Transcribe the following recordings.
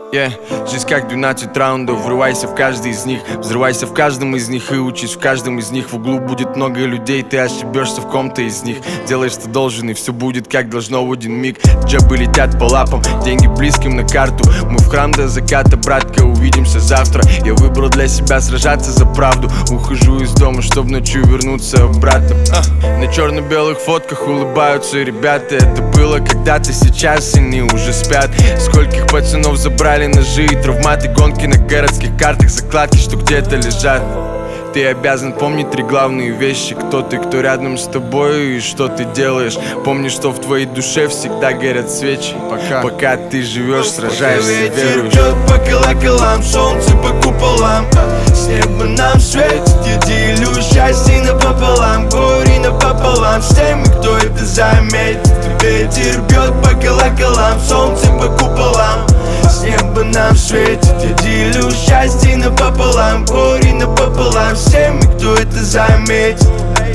Жизнь как 12 раундов, врывайся в каждый из них, взрывайся в каждом из них и учись в каждом из них. В углу будет много людей, ты ошибешься в ком-то из них. Делай, что должен, и все будет как должно в один миг. Джабы летят по лапам, деньги близким на карту. Мы в храм до заката, братка, увидимся завтра. Я выбрал для себя сражаться за правду. Ухожу из дома, чтоб ночью вернуться обратно. На черно-белых фотках улыбаются ребята. Это было когда-то, сейчас они уже спят. Скольких пацанов забрали ножи и травматы, гонки на городских картах, закладки, что где-то лежат. Ты обязан помнить 3 главные вещи: кто ты, кто рядом с тобой и что ты делаешь. Помни, что в твоей душе всегда горят свечи. Пока ты живешь, сражаешься, веруешь. Ветер бьет по колоколам, солнце по куполам. С неба нам светит, я делю счастье напополам, горе напополам с теми, кто это заметит. Ветер бьет по колоколам, солнце по куполам. С неба нам светит, я делю счастье напополам, горе напополам с теми, кто это заметит.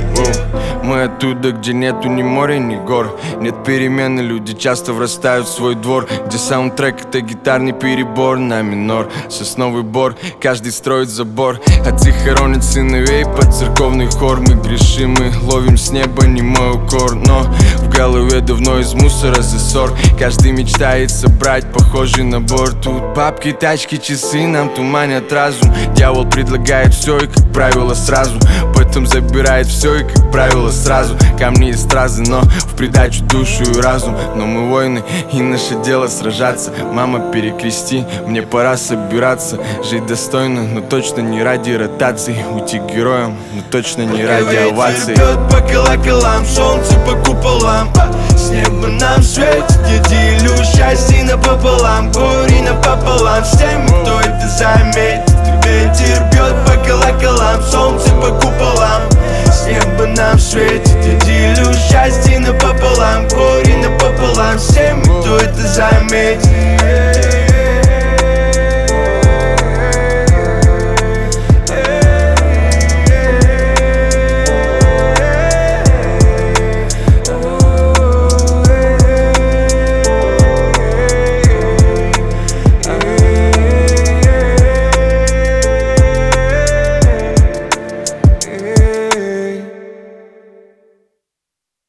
Мы оттуда, где нету ни моря, ни гор. Нет перемены, люди часто врастают в свой двор, где саундтрек — это гитарный перебор на минор. Сосновый бор, каждый строит забор. Отцы хоронят сыновей под церковный хор. Мы грешим, мы ловим с неба немой укор. Но в голове давно из мусора засор. Каждый мечтает собрать похожий набор. Тут бабки, тачки, часы нам туманят разум. Дьявол предлагает все и, как правило, сразу. Потом забирает все и, как правило, сразу. Камни и стразы, но в придачу душу и разум. Но мы воины, и наше дело сражаться. Мама, перекрести, мне пора собираться. Жить достойно, но точно не ради ротации. Уйти героем, но точно не ради оваций. Ветер бьет по колоколам, солнце по куполам. С неба нам светит, я делю счастье напополам, горе напополам с теми, кто это заметит. Ветер бьет по колоколам, солнце по куполам. С неба нам светит, я делю счастье напополам, горе напополам с теми, кто это заметит.